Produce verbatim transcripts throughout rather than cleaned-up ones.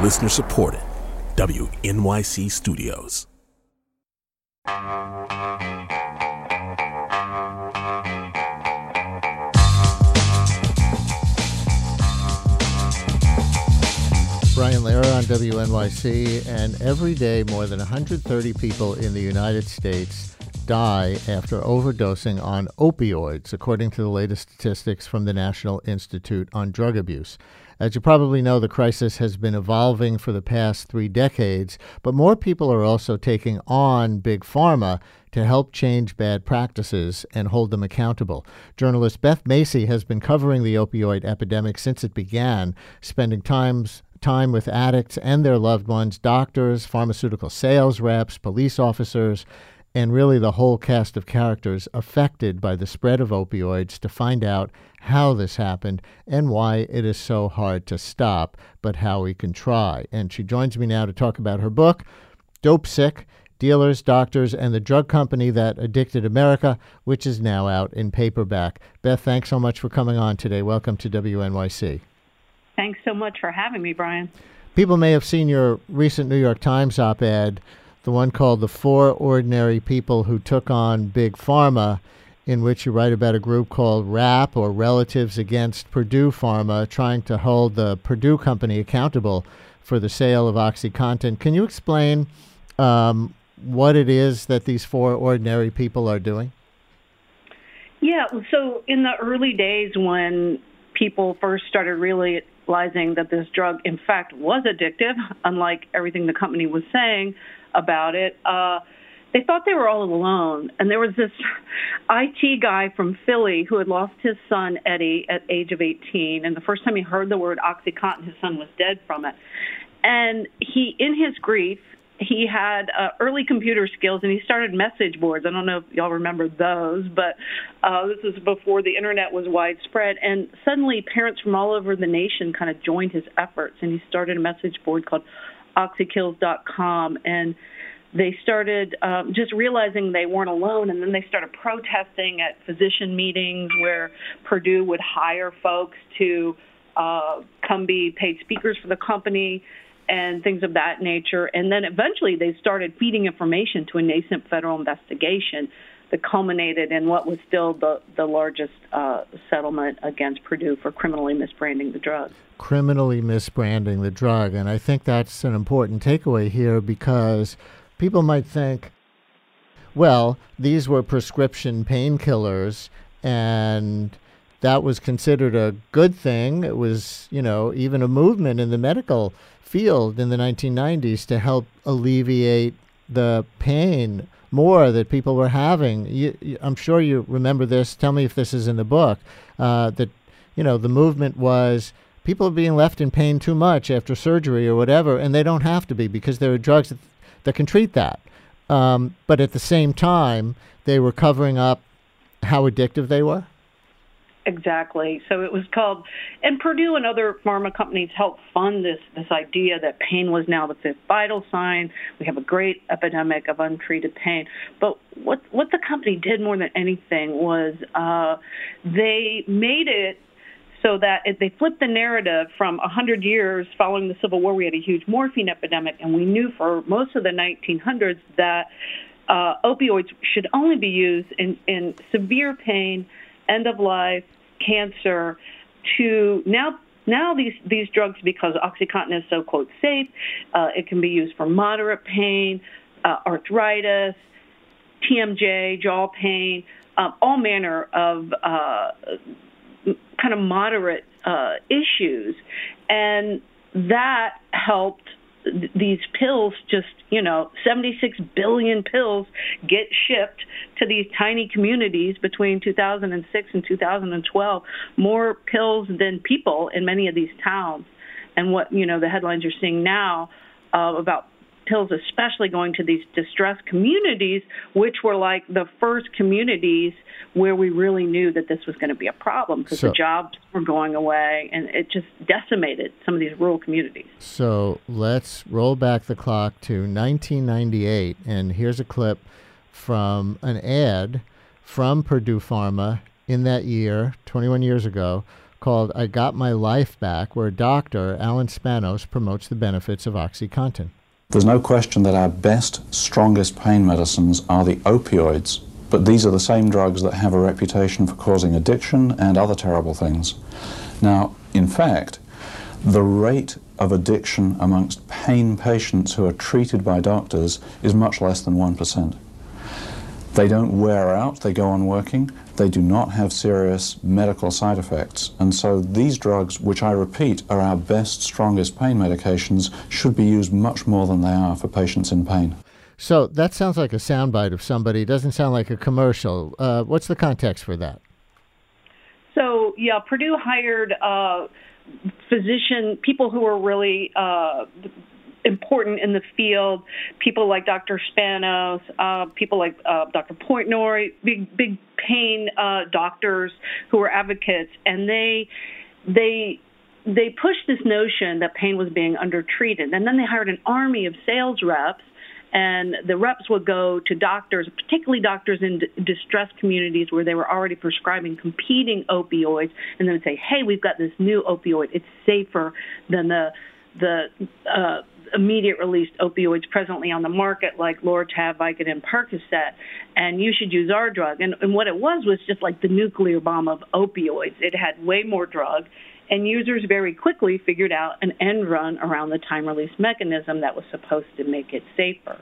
Listener supported. W N Y C Studios. Brian Lehrer on W N Y C, and every day more than one hundred thirty people in the United States die after overdosing on opioids, according to the latest statistics from the National Institute on Drug Abuse. As you probably know, the crisis has been evolving for the past three decades, but more people are also taking on Big Pharma to help change bad practices and hold them accountable. Journalist Beth Macy has been covering the opioid epidemic since it began, spending times time with addicts and their loved ones, doctors, pharmaceutical sales reps, police officers, and really the whole cast of characters affected by the spread of opioids to find out how this happened and why it is so hard to stop, but how we can try. And she joins me now to talk about her book, Dope Sick, Dealers, Doctors, and the Drug Company That Addicted America, which is now out in paperback. Beth, thanks so much for coming on today. Welcome to W N Y C. Thanks so much for having me, Brian. People may have seen your recent New York Times op-ed, the one called The Four Ordinary People Who Took on Big Pharma, in which you write about a group called RAP, or Relatives Against Purdue Pharma, trying to hold the Purdue company accountable for the sale of OxyContin. Can you explain um, what it is that these four ordinary people are doing? Yeah, so in the early days when people first started realizing that this drug, in fact, was addictive, unlike everything the company was saying about it, uh, they thought they were all alone. And there was this I T guy from Philly who had lost his son, Eddie, at age of eighteen. And the first time he heard the word OxyContin, his son was dead from it. And he, in his grief, he had uh, early computer skills, and he started message boards. I don't know if y'all remember those, but uh, this was before the internet was widespread. And suddenly parents from all over the nation kind of joined his efforts, and he started a message board called oxy kills dot com. And they started um, just realizing they weren't alone, and then they started protesting at physician meetings where Purdue would hire folks to uh, come be paid speakers for the company and things of that nature. And then eventually they started feeding information to a nascent federal investigation that culminated in what was still the, the largest uh, settlement against Purdue for criminally misbranding the drug. Criminally misbranding the drug. And I think that's an important takeaway here, because people might think, well, these were prescription painkillers and that was considered a good thing. It was, you know, even a movement in the medical field in the nineteen nineties to help alleviate the pain more that people were having. You, you, I'm sure you remember this. Tell me if this is in the book, uh, that, you know, the movement was people are being left in pain too much after surgery or whatever, and they don't have to be because there are drugs that, that can treat that. Um, but at the same time, they were covering up how addictive they were. Exactly. So it was called, and Purdue and other pharma companies helped fund this this idea that pain was now the fifth vital sign. We have a great epidemic of untreated pain. But what what the company did more than anything was uh, they made it so that it, they flipped the narrative from one hundred years following the Civil War. We had a huge morphine epidemic, and we knew for most of the nineteen hundreds that uh, opioids should only be used in, in severe pain, end of life, cancer, to now now these, these drugs, because OxyContin is so, quote, safe, uh, it can be used for moderate pain, uh, arthritis, T M J, jaw pain, uh, all manner of uh, kind of moderate uh, issues. And that helped these pills, just, you know, seventy-six billion pills get shipped to these tiny communities between two thousand six and two thousand twelve, more pills than people in many of these towns. And what, you know, the headlines you're seeing now uh, about pills especially going to these distressed communities, which were like the first communities where we really knew that this was going to be a problem, because so, the jobs were going away, and it just decimated some of these rural communities. So let's roll back the clock to nineteen ninety-eight, and here's a clip from an ad from Purdue Pharma in that year, twenty-one years ago, called I Got My Life Back, where Doctor Alan Spanos promotes the benefits of OxyContin. There's no question that our best, strongest pain medicines are the opioids, but these are the same drugs that have a reputation for causing addiction and other terrible things. Now, in fact, the rate of addiction amongst pain patients who are treated by doctors is much less than one percent. They don't wear out, they go on working, they do not have serious medical side effects. And so these drugs, which I repeat are our best, strongest pain medications, should be used much more than they are for patients in pain. So that sounds like a soundbite of somebody. It doesn't sound like a commercial. Uh, what's the context for that? So, yeah, Purdue hired uh, physician, people who were really uh, important in the field, people like Doctor Spanos, uh, people like uh, Doctor Portnoy, big big pain uh, doctors who were advocates, and they they they pushed this notion that pain was being undertreated, and then they hired an army of sales reps. And the reps would go to doctors, particularly doctors in d- distressed communities where they were already prescribing competing opioids, and they would say, hey, we've got this new opioid. It's safer than the the uh, immediate release opioids presently on the market, like Lortab, Vicodin, Percocet, and you should use our drug. And, and what it was was just like the nuclear bomb of opioids. It had way more drug. And users very quickly figured out an end run around the time-release mechanism that was supposed to make it safer.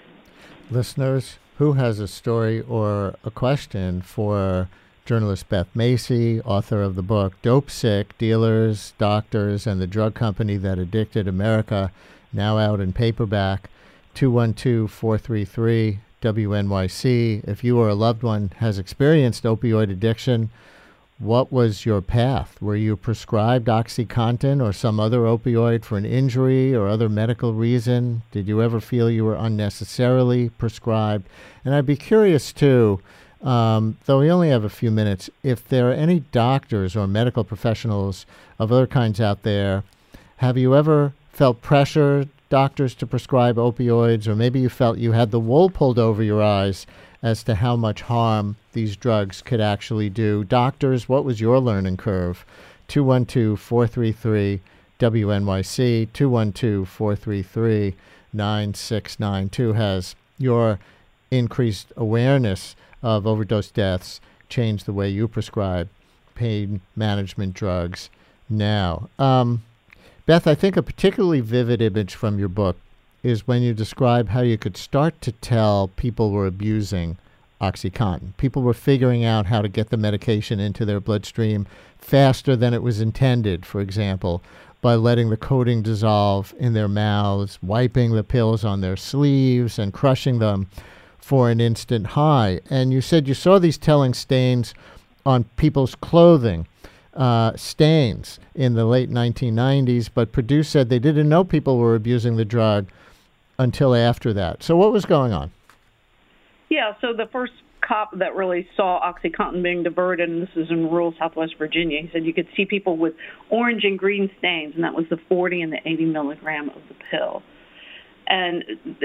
Listeners, who has a story or a question for journalist Beth Macy, author of the book Dope Sick, Dealers, Doctors, and the Drug Company That Addicted America, now out in paperback, two one two, four three three, W N Y C. If you or a loved one has experienced opioid addiction, what was your path? Were you prescribed OxyContin or some other opioid for an injury or other medical reason? Did you ever feel you were unnecessarily prescribed? And I'd be curious, too, um, though we only have a few minutes, if there are any doctors or medical professionals of other kinds out there, have you ever felt pressure, doctors to prescribe opioids, or maybe you felt you had the wool pulled over your eyes as to how much harm these drugs could actually do? Doctors, what was your learning curve? two one two, four three three, W N Y C, two one two, four three three, nine six nine two. Has your increased awareness of overdose deaths changed the way you prescribe pain management drugs now? Um, Beth, I think a particularly vivid image from your book is when you describe how you could start to tell people were abusing OxyContin. People were figuring out how to get the medication into their bloodstream faster than it was intended, for example, by letting the coating dissolve in their mouths, wiping the pills on their sleeves, and crushing them for an instant high. And you said you saw these telling stains on people's clothing, uh, stains in the late nineteen nineties, but Purdue said they didn't know people were abusing the drug until after that. So what was going on? Yeah, so the first cop that really saw OxyContin being diverted, and this is in rural Southwest Virginia, he said you could see people with orange and green stains, and that was the forty and the eighty milligram of the pill. And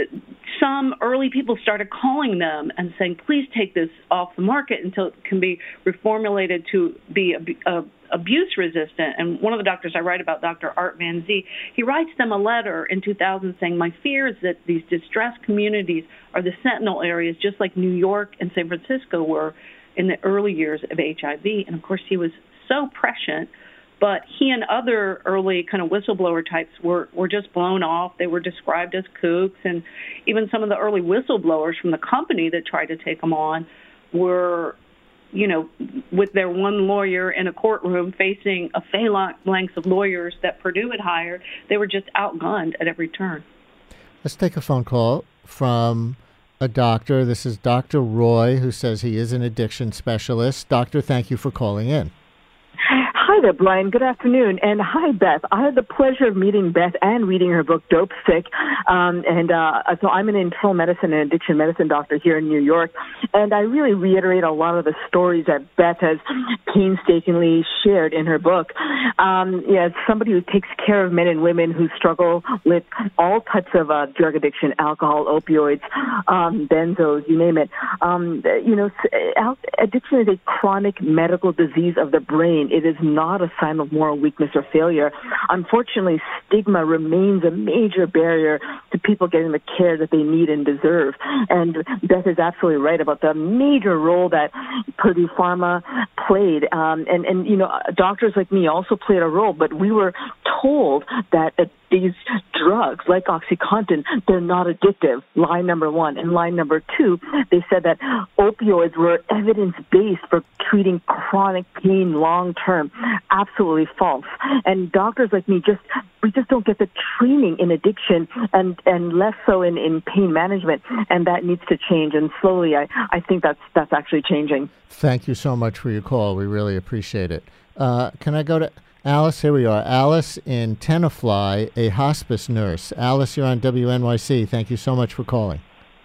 some early people started calling them and saying, please take this off the market until it can be reformulated to be uh, abuse resistant. And one of the doctors I write about, Doctor Art Van Zee, he writes them a letter in two thousand saying, my fear is that these distressed communities are the sentinel areas, just like New York and San Francisco were in the early years of H I V. And, of course, he was so prescient. But he and other early kind of whistleblower types were, were just blown off. They were described as kooks. And even some of the early whistleblowers from the company that tried to take them on were, you know, with their one lawyer in a courtroom facing a phalanx of lawyers that Purdue had hired. They were just outgunned at every turn. Let's take a phone call from a doctor. This is Doctor Roy, who says he is an addiction specialist. Doctor, thank you for calling in. Hi there, Brian. Good afternoon. And hi, Beth. I had the pleasure of meeting Beth and reading her book, Dope Sick. Um, and uh, so I'm an internal medicine and addiction medicine doctor here in New York. And I really reiterate a lot of the stories that Beth has painstakingly shared in her book. Um, yeah, as somebody who takes care of men and women who struggle with all types of uh, drug addiction, alcohol, opioids, um, benzos, you name it. Um, you know, addiction is a chronic medical disease of the brain. It is not not a sign of moral weakness or failure. Unfortunately, stigma remains a major barrier to people getting the care that they need and deserve. And Beth is absolutely right about the major role that Purdue Pharma played. Um, and, and, you know, doctors like me also played a role, but we were told that uh, these drugs, like OxyContin, they're not addictive, line number one. And line number two, they said that opioids were evidence-based for treating chronic pain long-term. Absolutely false. And doctors like me just, we just don't get the training in addiction and, and less so in, in pain management. And that needs to change. And slowly, I, I think that's, that's actually changing. Thank you so much for your call. We really appreciate it. Uh, can I go to Alice? Here we are. Alice in Tenafly, a hospice nurse. Alice, you're on W N Y C. Thank you so much for calling.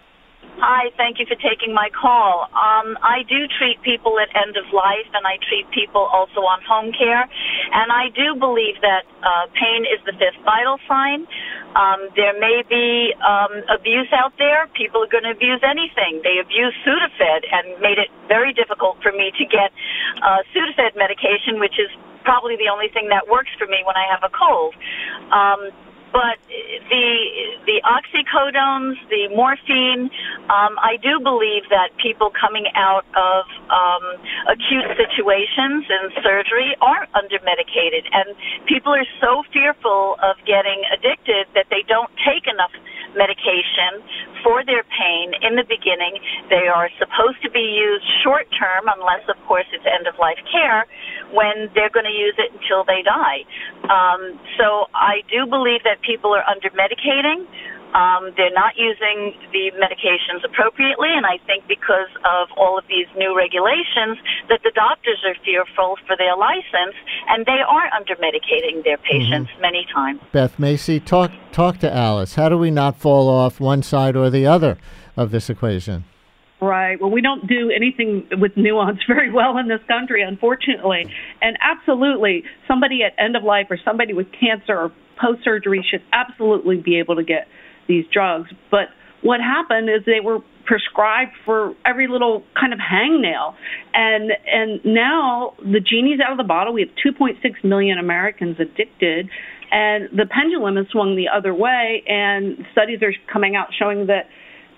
Hi, thank you for taking my call. Um, I do treat people at end of life, and I treat people also on home care. And I do believe that uh, pain is the fifth vital sign. Um, there may be um, abuse out there. People are going to abuse anything. They abuse Sudafed and made it very difficult for me to get uh, Sudafed medication, which is probably the only thing that works for me when I have a cold. Um, But the the oxycodones, the morphine, um, I do believe that people coming out of um, acute situations and surgery are under-medicated. And people are so fearful of getting addicted that they don't take enough medication for their pain in the beginning. They are supposed to be used short-term, unless, of course, it's end-of-life care, when they're going to use it until they die. Um, so I do believe that people are under-medicating. Um, they're not using the medications appropriately, and I think because of all of these new regulations that the doctors are fearful for their license, and they are under-medicating their patients mm-hmm. many times. Beth Macy, talk talk to Alice. How do we not fall off one side or the other of this equation? Right. Well, we don't do anything with nuance very well in this country, unfortunately. And absolutely, somebody at end of life or somebody with cancer or post-surgery should absolutely be able to get these drugs. But what happened is they were prescribed for every little kind of hangnail. And and now the genie's out of the bottle. We have two point six million Americans addicted, and the pendulum has swung the other way, and studies are coming out showing that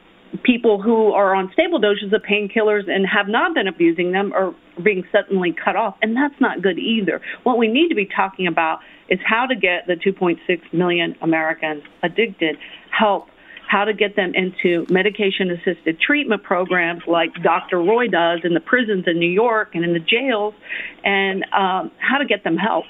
people who are on stable doses of painkillers and have not been abusing them are being suddenly cut off, and that's not good either. What we need to be talking about is how to get the two point six million Americans addicted help, how to get them into medication-assisted treatment programs like Doctor Roy does in the prisons in New York and in the jails, and um, how to get them help.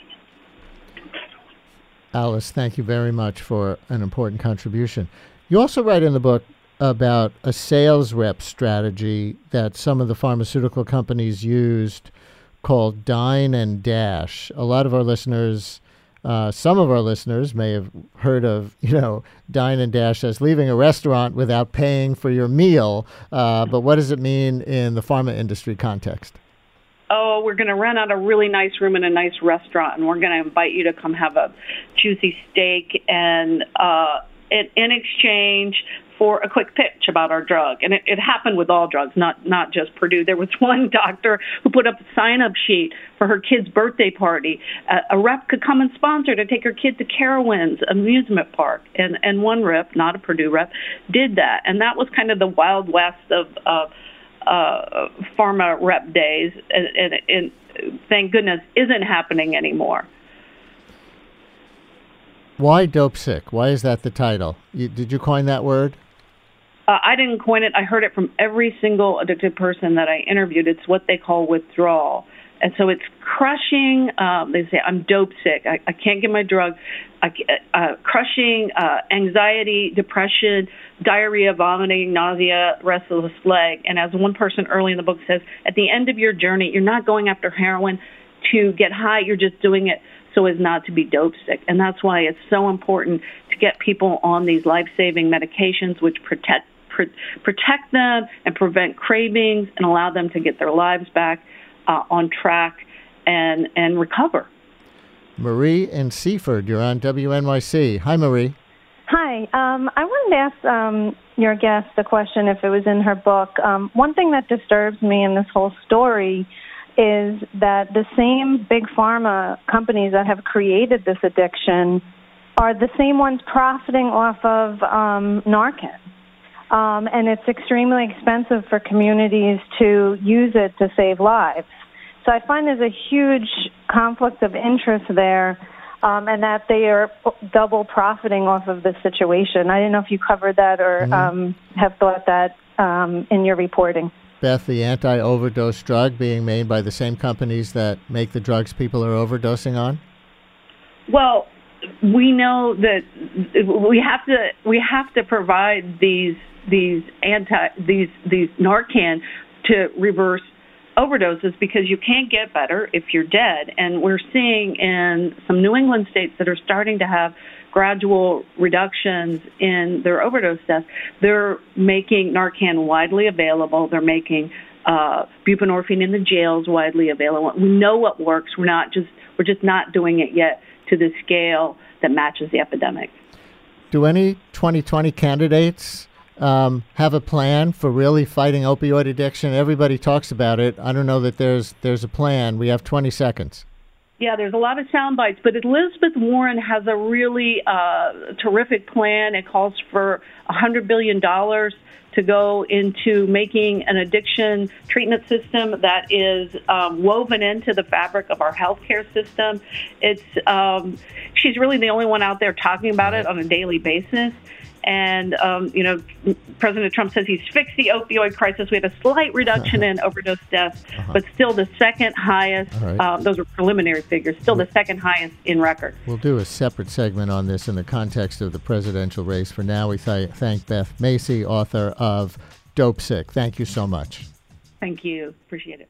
Alice, thank you very much for an important contribution. You also write in the book about a sales rep strategy that some of the pharmaceutical companies used called Dine and Dash. A lot of our listeners, uh, some of our listeners may have heard of, you know, Dine and Dash as leaving a restaurant without paying for your meal. Uh, but what does it mean in the pharma industry context? Oh, we're going to rent out a really nice room in a nice restaurant, and we're going to invite you to come have a juicy steak, and uh, in, in exchange for a quick pitch about our drug. And it, it happened with all drugs, not not just Purdue. There was one doctor who put up a sign-up sheet for her kid's birthday party. Uh, a rep could come and sponsor to take her kid to Carowinds amusement park. And, and one rep, not a Purdue rep, did that. And that was kind of the Wild West of uh, uh, pharma rep days. And, and, and thank goodness isn't happening anymore. Why Dope Sick? Why is that the title? You, did you coin that word? Uh, I didn't coin it. I heard it from every single addicted person that I interviewed. It's what they call withdrawal. And so it's crushing. Um, they say, I'm dope sick. I, I can't get my drug. I, uh, crushing uh, anxiety, depression, diarrhea, vomiting, nausea, restless leg. And as one person early in the book says, at the end of your journey, you're not going after heroin to get high. You're just doing it so as not to be dope sick. And that's why it's so important to get people on these life-saving medications which protect pr- protect them and prevent cravings and allow them to get their lives back uh, on track and, and recover. Marie in Seaford, you're on W N Y C. Hi, Marie. Hi. Um, I wanted to ask um, your guest a question if it was in her book. Um, one thing that disturbs me in this whole story is that the same big pharma companies that have created this addiction are the same ones profiting off of um, Narcan. Um, and it's extremely expensive for communities to use it to save lives. So I find there's a huge conflict of interest there, um, and that they are double profiting off of this situation. I didn't know if you covered that or mm-hmm. um, have thought that um, in your reporting. Beth, the anti-overdose drug being made by the same companies that make the drugs people are overdosing on? Well, we know that we have to we have to provide these these anti these these Narcan to reverse overdoses, because you can't get better if you're dead. And we're seeing in some New England states that are starting to have gradual reductions in their overdose deaths. They're making Narcan widely available. They're making uh, buprenorphine in the jails widely available. We know what works. We're not just we're just not doing it yet to the scale that matches the epidemic. Do any twenty twenty candidates um, have a plan for really fighting opioid addiction? Everybody talks about it. I don't know that there's there's a plan. We have twenty seconds. Yeah, there's a lot of sound bites, but Elizabeth Warren has a really uh, terrific plan. It calls for one hundred billion dollars to go into making an addiction treatment system that is um, woven into the fabric of our healthcare system. It's um, she's really the only one out there talking about it on a daily basis. And, um, you know, President Trump says he's fixed the opioid crisis. We had a slight reduction in overdose deaths, uh-huh. but still the second highest. Right. Uh, those are preliminary figures, still the second highest in record. We'll do a separate segment on this in the context of the presidential race. For now, we th- thank Beth Macy, author of Dopesick. Thank you so much. Thank you. Appreciate it.